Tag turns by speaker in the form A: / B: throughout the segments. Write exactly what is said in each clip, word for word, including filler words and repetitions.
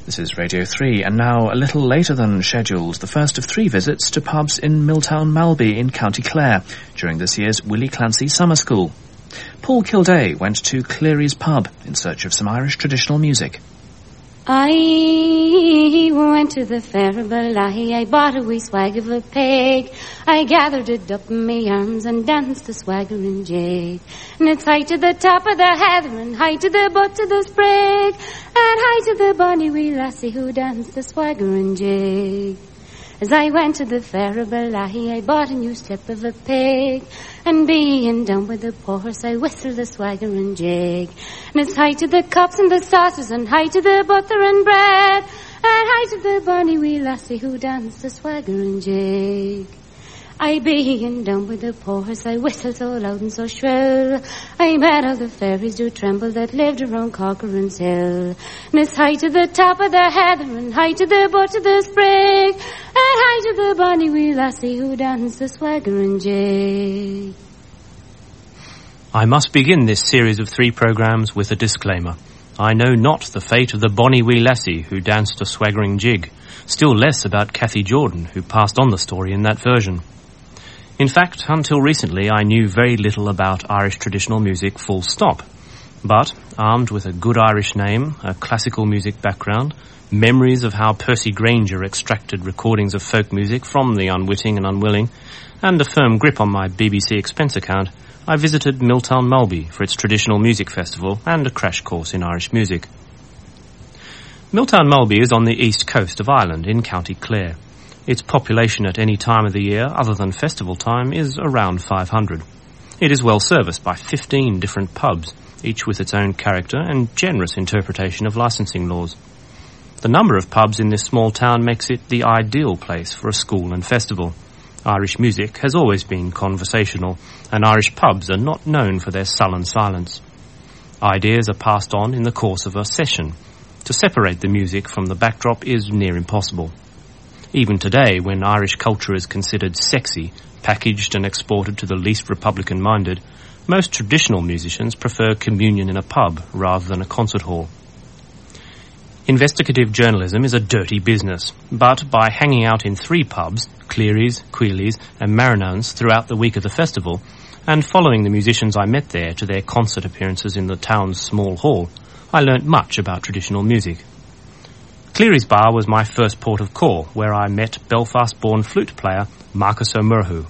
A: This is Radio three, and now, a little later than scheduled, the first of three visits to pubs in Milltown Malby in County Clare during this year's Willie Clancy Summer School. Paul Kilday went to Cleary's pub in search of some Irish traditional music.
B: I went to the fair of Balahi, I bought a wee swag of a peg. I gathered it up in my arms and danced the swaggering jig. And it's high to the top of the heather and high to the butt of the sprig, and high to the bonny wee lassie who danced the swaggering jig. As I went to the fair of Balahi, I bought a new step of a pig, and being down with the poor horse, I whistled the swaggering jig. And it's high to the cups and the saucers, and high to the butter and bread, and high to the bonny wee lassie who danced the swaggering jig. I being down with the poor horse, I whistled so loud and so shrill, I made all the fairies do tremble that lived around Corcoran's Hill. And it's high to the top of the heather, and high to the butt of the sprig, and high to the bonny wee lassie who danced the swaggering jig.
C: I must begin this series of three programmes with a disclaimer. I know not the fate of the bonny wee lassie who danced a swaggering jig, still less about Cathy Jordan, who passed on the story in that version. In fact, until recently I knew very little about Irish traditional music full stop. But, armed with a good Irish name, a classical music background, memories of how Percy Grainger extracted recordings of folk music from the unwitting and unwilling, and a firm grip on my B B C expense account, I visited Milltown Malby for its traditional music festival and a crash course in Irish music. Milltown Malby is on the east coast of Ireland in County Clare. Its population at any time of the year, other than festival time, is around five hundred. It is well serviced by fifteen different pubs, each with its own character and generous interpretation of licensing laws. The number of pubs in this small town makes it the ideal place for a school and festival. Irish music has always been conversational, and Irish pubs are not known for their sullen silence. Ideas are passed on in the course of a session. To separate the music from the backdrop is near impossible. Even today, when Irish culture is considered sexy, packaged and exported to the least Republican-minded, most traditional musicians prefer communion in a pub rather than a concert hall. Investigative journalism is a dirty business, but by hanging out in three pubs, Cleary's, Queely's and Marinown's throughout the week of the festival, and following the musicians I met there to their concert appearances in the town's small hall, I learnt much about traditional music. Cleary's Bar was my first port of call, where I met Belfast-born flute player Marcus O'Murhu.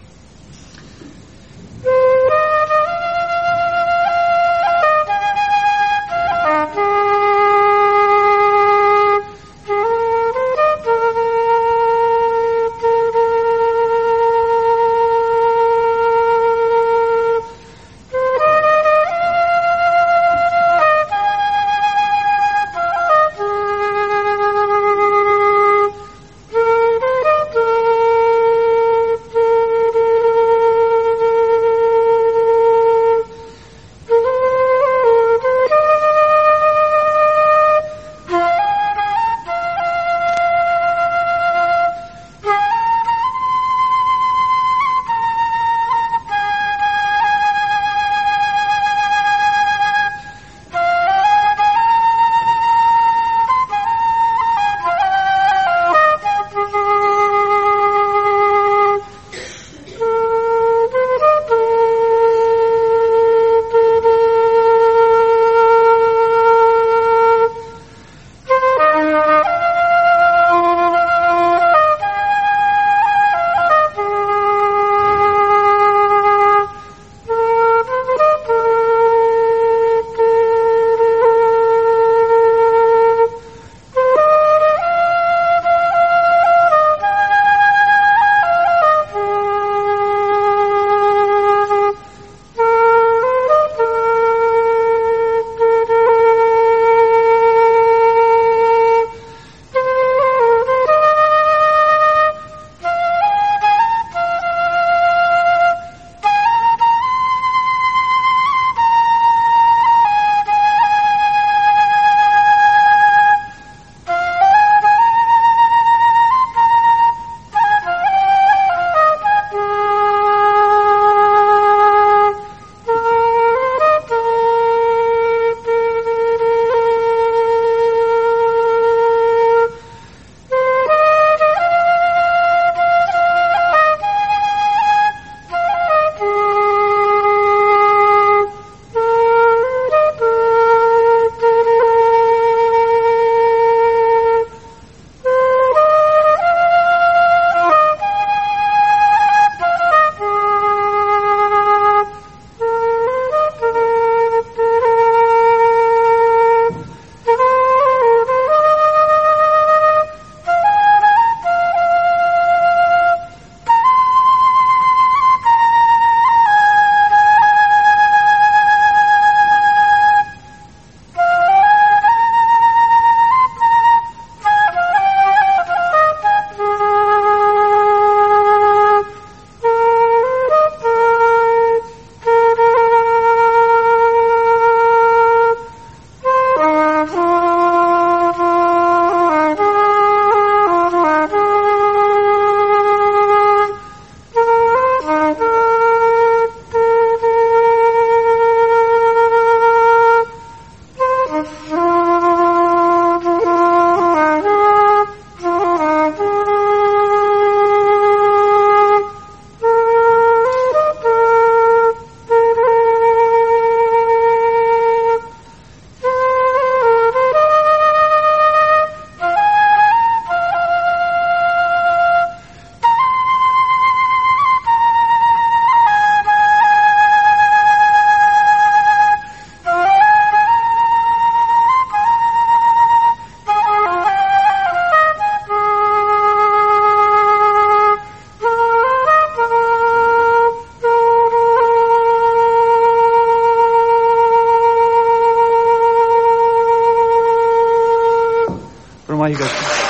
D: why you guys...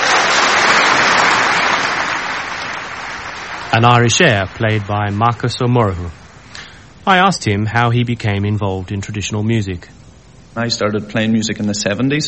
C: An Irish air played by Marcus O'Morohu. I asked him how he became involved in traditional music.
E: I started playing music in the seventies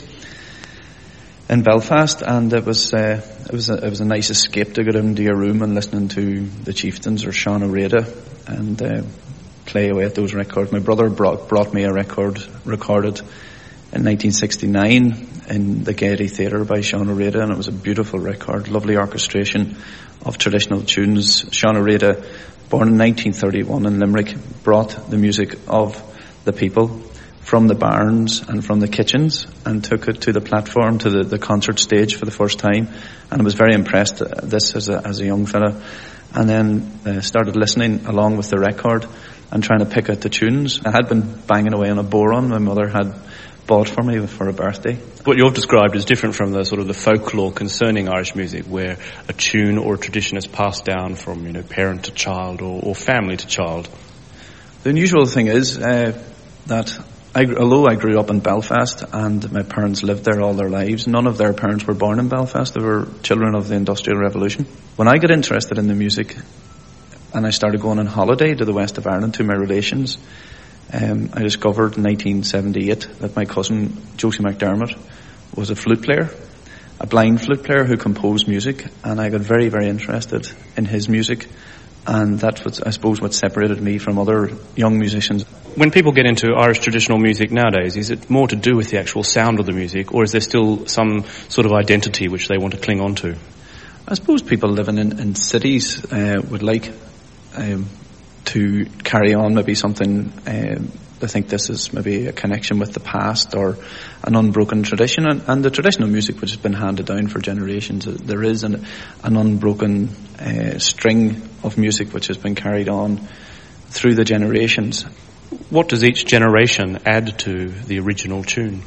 E: in Belfast, and it was uh, it was a, it was a nice escape to get into your room and listening to the Chieftains or Sean O'Rada and uh, play away at those records. My brother brought brought me a record recorded in nineteen sixty-nine in the Gaiety Theatre by Sean O'Rada, and it was a beautiful record, lovely orchestration of traditional tunes. Sean O'Rada, born in nineteen thirty-one in Limerick, brought the music of the people from the barns and from the kitchens and took it to the platform, to the, the concert stage for the first time. And I was very impressed at this as a, as a young fella. And then uh, started listening along with the record and trying to pick out the tunes. I had been banging away on a boron my mother had bought for me for a birthday.
F: What you've described is different from the sort of the folklore concerning Irish music, where a tune or a tradition is passed down from, you know, parent to child or, or family to child.
E: The unusual thing is uh, that I, although I grew up in Belfast and my parents lived there all their lives, none of their parents were born in Belfast. They were children of the Industrial Revolution. When I got interested in the music and I started going on holiday to the west of Ireland to my relations, um, I discovered in nineteen seventy-eight that my cousin Josie McDermott was a flute player, a blind flute player who composed music, and I got very, very interested in his music. And that's what, I suppose, what separated me from other young musicians.
F: When people get into Irish traditional music nowadays, is it more to do with the actual sound of the music, or is there still some sort of identity which they want to cling on to?
E: I suppose people living in, in cities uh, would like um, to carry on maybe something. Um, I think this is maybe a connection with the past or an unbroken tradition. And, and the traditional music which has been handed down for generations, there is an, an unbroken uh, string of music which has been carried on through the generations.
F: What does each generation add to the original tune?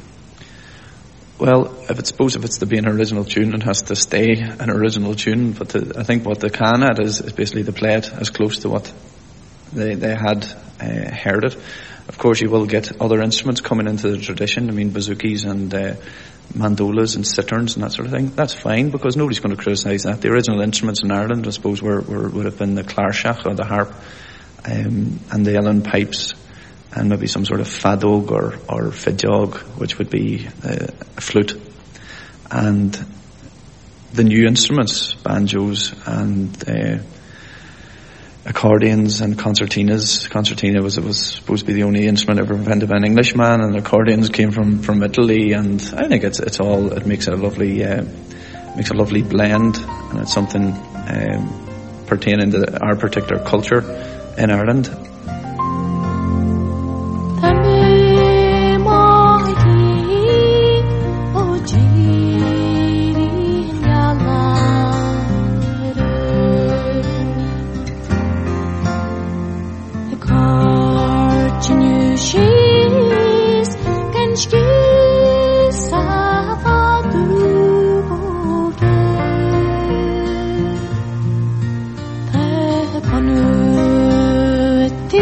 E: Well, if it's suppose if it's to be an original tune, it has to stay an original tune. But the, I think what they can add is, is basically to play it as close to what they they had uh, heard it. Of course, you will get other instruments coming into the tradition. I mean, bouzouki and uh, mandolas and citterns and that sort of thing. That's fine, because nobody's going to criticise that. The original instruments in Ireland, I suppose, were, were would have been the clarsach or the harp, um, and the uilleann pipes, and maybe some sort of fadog or, or fidjog, which would be uh, a flute. And the new instruments, banjos and uh, accordions and concertinas. Concertina was, it was supposed to be the only instrument ever invented by an Englishman, and accordions came from, from Italy, and I think it's it's all, it makes it a lovely, uh, makes a lovely blend, and it's something um, pertaining to our particular culture in Ireland.
G: Panu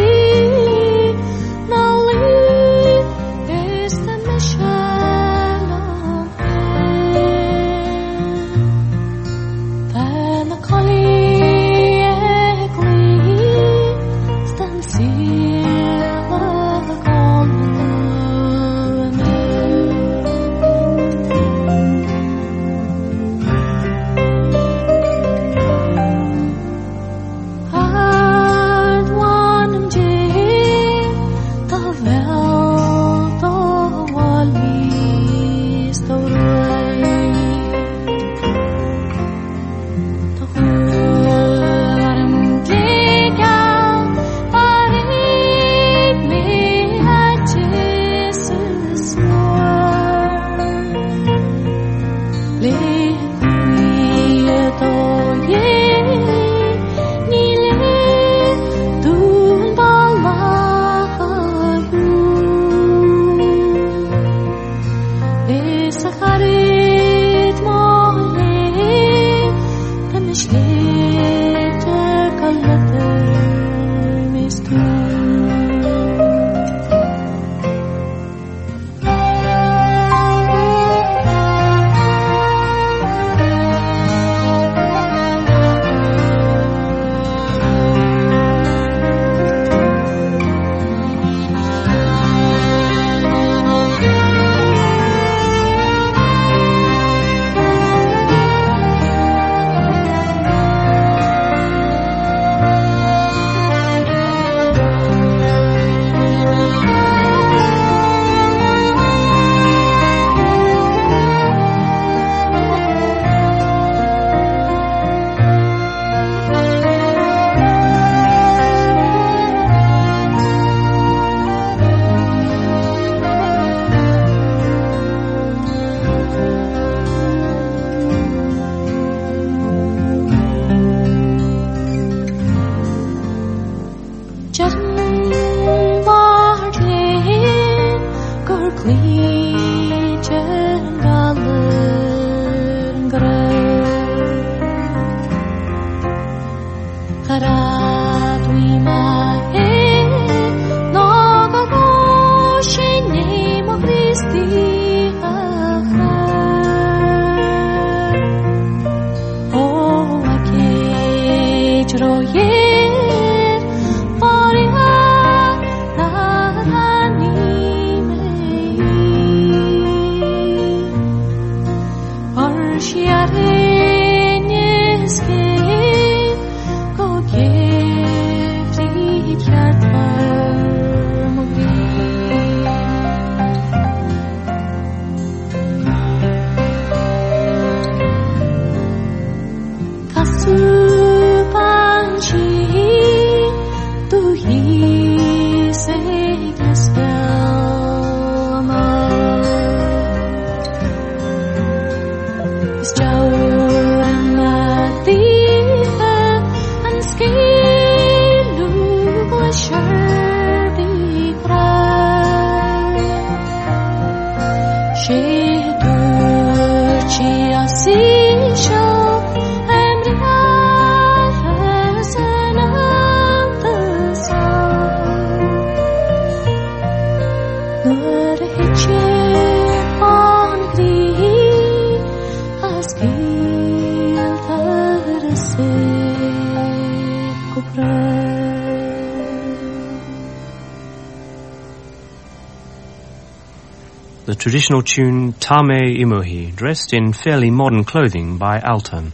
C: The traditional tune Tame Imohi, dressed in fairly modern clothing by Altan.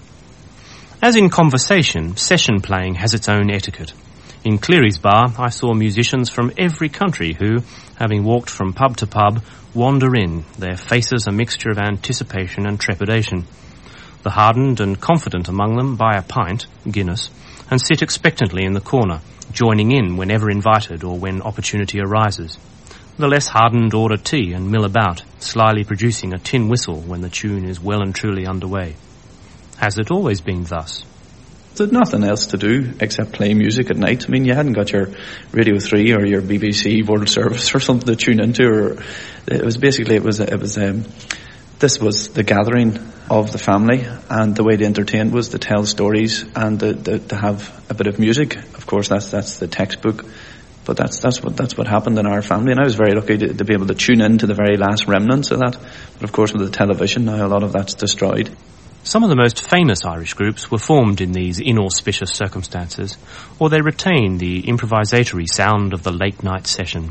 C: As in conversation, session playing has its own etiquette. In Cleary's bar, I saw musicians from every country who, having walked from pub to pub, wander in, their faces a mixture of anticipation and trepidation. The hardened and confident among them buy a pint, Guinness, and sit expectantly in the corner, joining in whenever invited or when opportunity arises. The less hardened order tea and mill about, slyly producing a tin whistle when the tune is well and truly underway. Has it always been thus?
E: There's nothing else to do except play music at night. I mean, you hadn't got your Radio three or your B B C World Service or something to tune into. Or it was basically it was it was um, this was the gathering of the family, and the way they entertained was to tell stories and to, to, to have a bit of music. Of course, that's that's the textbook. But that's that's what that's what happened in our family, and I was very lucky to, to be able to tune in to the very last remnants of that. But of course, with the television now, a lot of that's destroyed.
C: Some of the most famous Irish groups were formed in these inauspicious circumstances, or they retained the improvisatory sound of the late night session.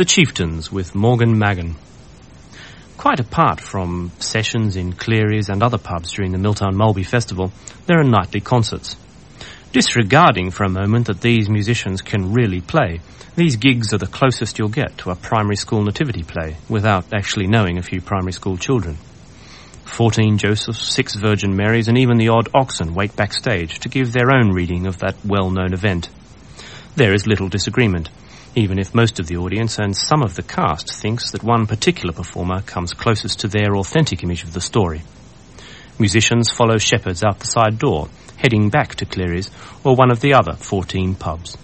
C: The Chieftains with Morgan Magan. Quite apart from sessions in Cleary's and other pubs during the Milltown Mulby Festival, there are nightly concerts. Disregarding for a moment that these musicians can really play, these gigs are the closest you'll get to a primary school nativity play without actually knowing a few primary school children. Fourteen Josephs, six Virgin Marys, and even the odd Oxen wait backstage to give their own reading of that well-known event. There is little disagreement, even if most of the audience and some of the cast thinks that one particular performer comes closest to their authentic image of the story. Musicians follow shepherds out the side door, heading back to Cleary's or one of the other fourteen pubs.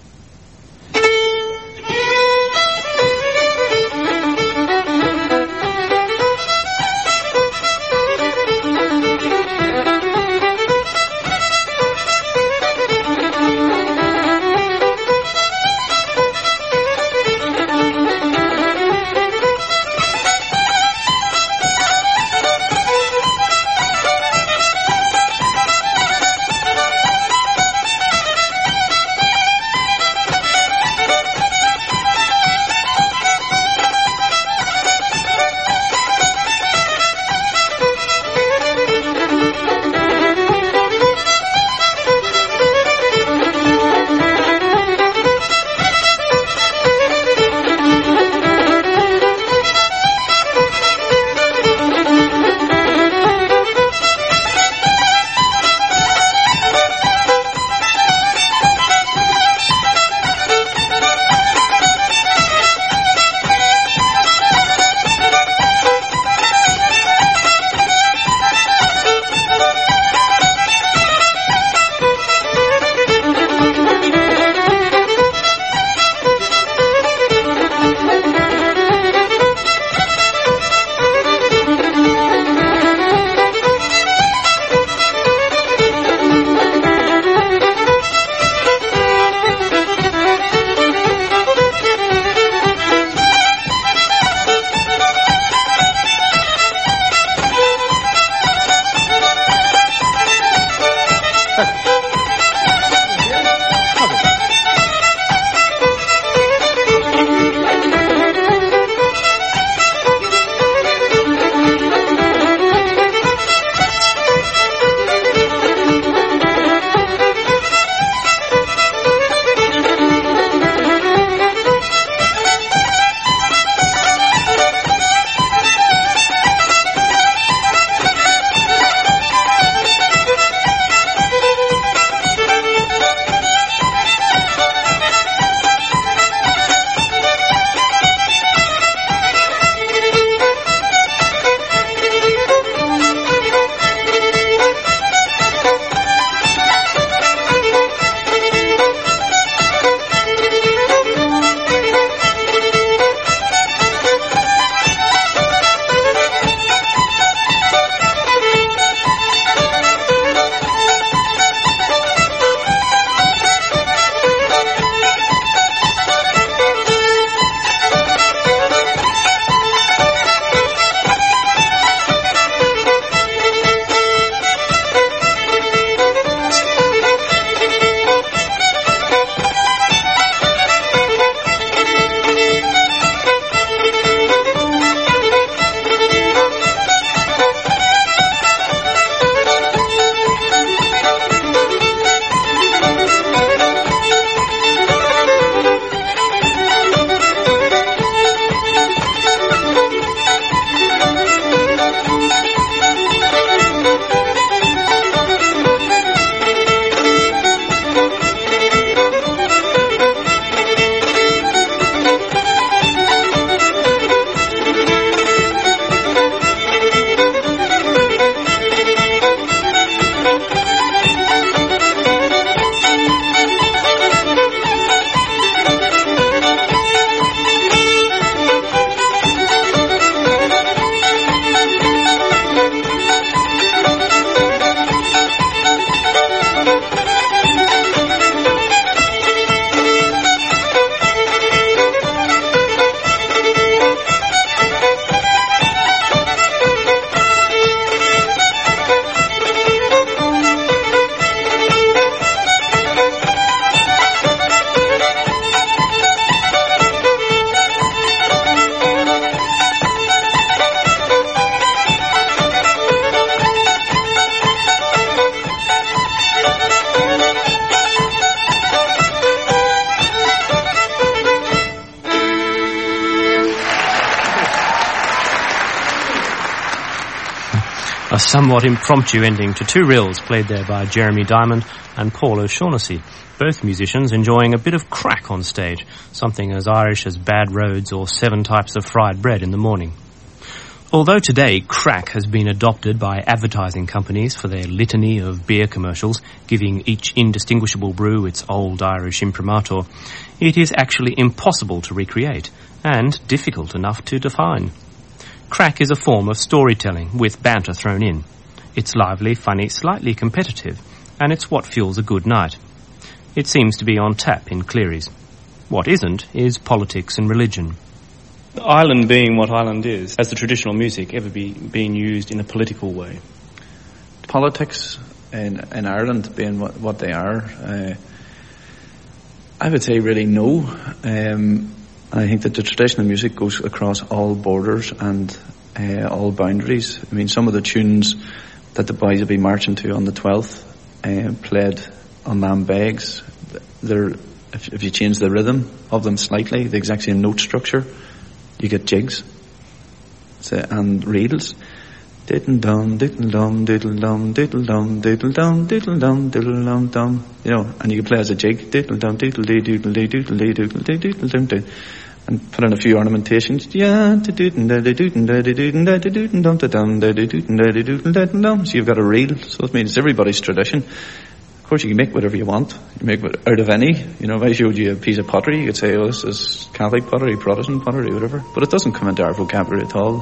C: A somewhat impromptu ending to two reels played there by Jeremy Diamond and Paul O'Shaughnessy, both musicians enjoying a bit of crack on stage, something as Irish as Bad Roads or Seven Types of Fried Bread in the morning. Although today crack has been adopted by advertising companies for their litany of beer commercials, giving each indistinguishable brew its old Irish imprimatur, it is actually impossible to recreate and difficult enough to define. Crack is a form of storytelling with banter thrown in. It's lively, funny, slightly competitive, and it's what fuels a good night. It seems to be on tap in Cleary's. What isn't is politics and religion.
F: Ireland being what Ireland is, has the traditional music ever be, been used in a political way?
E: Politics in, in Ireland being what, what they are, uh, I would say really no. Um, I think that the traditional music goes across all borders and uh, all boundaries. I mean, some of the tunes that the boys will be marching to on the twelfth uh, played on Lamb Begs. They're, if, if you change the rhythm of them slightly, the exact same note structure, you get jigs so, and reels. Diddle dum, diddle dum, diddle dum, diddle dum, diddle dum, diddle dum, diddle dum dum. You know, and you can play as a jig. Diddle dum, diddle dee, diddle dee, diddle dee, diddle dee, diddle dum dum. And put in a few ornamentations. Yeah, diddle da diddle da diddle da diddle dum da dum da diddle da diddle da dum. So you've got a reel. So it means it's everybody's tradition. Of course, you can make whatever you want. You make it out of any. You know, if I showed you a piece of pottery, you could say, oh, this is Catholic pottery, Protestant pottery, whatever. But it doesn't come into our vocabulary at all.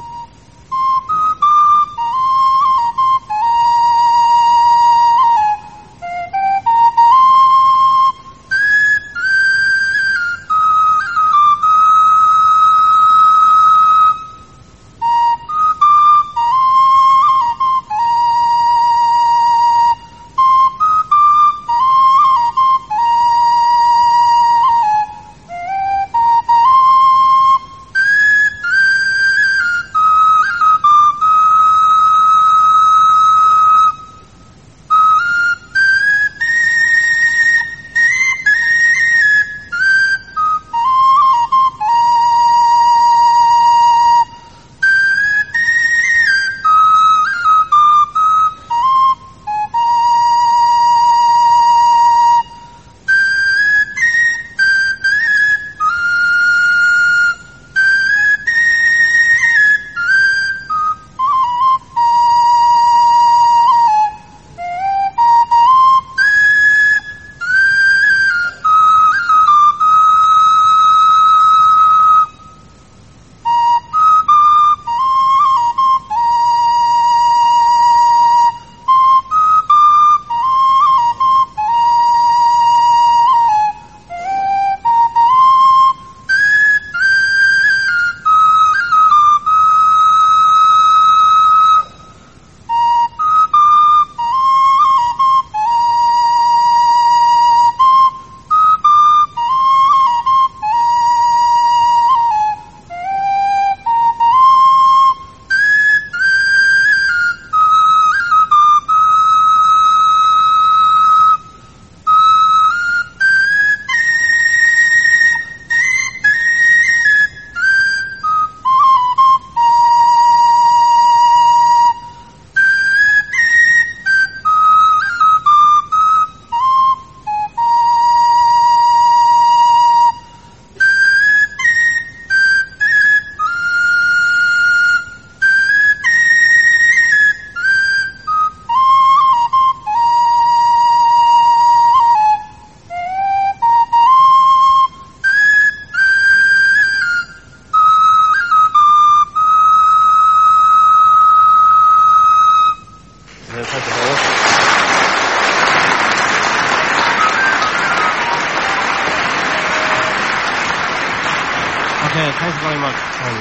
C: Okay, thanks very much.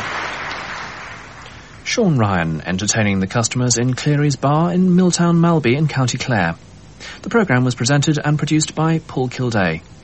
A: Sean Ryan entertaining the customers in Cleary's Bar in Milltown Malby in County Clare. The programme was presented and produced by Paul Kilday.